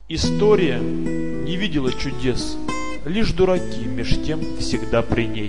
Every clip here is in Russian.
История не видела чудес, лишь дураки меж тем всегда при ней.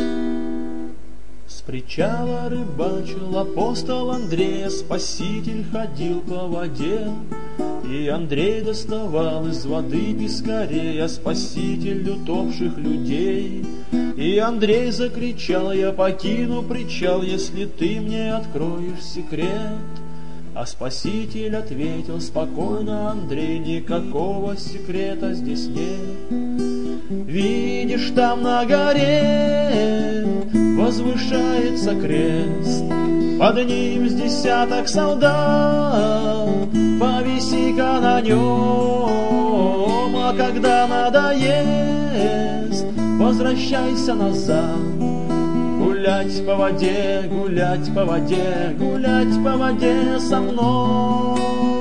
С причала рыбачил апостол Андрей, Спаситель ходил по воде. И Андрей доставал из воды пескарей, а Спаситель утопших людей. И Андрей закричал: я покину причал, если ты мне откроешь секрет. А Спаситель ответил спокойно: Андрей, никакого секрета здесь нет. Видишь, там на горе возвышается крест, под ним с десяток солдат, повиси-ка на нем, а когда надоест, возвращайся назад. Гулять по воде, гулять по воде, гулять по воде со мной.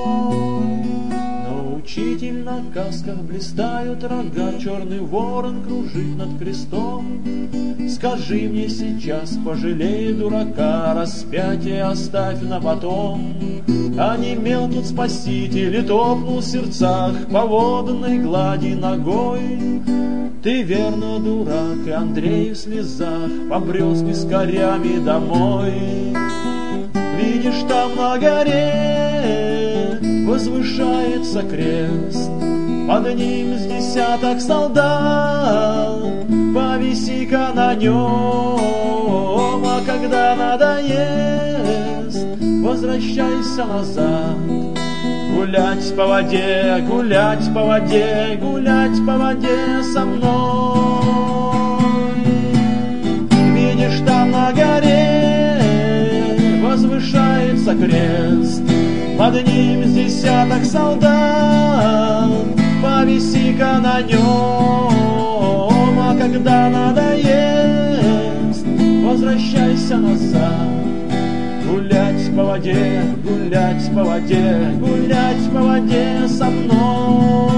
Но учитель, на касках блистают рога, черный ворон кружит над крестом. Скажи мне сейчас, пожалей дурака, распятие оставь на потом. Онемел тут Спаситель и топнул в сердцах по водной глади ногой. Ты верно дурак, и Андрей в слезах побрел с пескарями домой. Видишь, там на горе возвышается крест, под ним с десяток солдат, повиси-ка на нем, а когда надоест, возвращайся назад. Гулять по воде, гулять по воде, гулять по воде со мной. Видишь, там на горе возвышается крест, под ним с десяток солдат, повиси-ка на нем, а когда надоест, возвращайся назад. Гулять по воде, гулять по воде, гулять по воде со мной.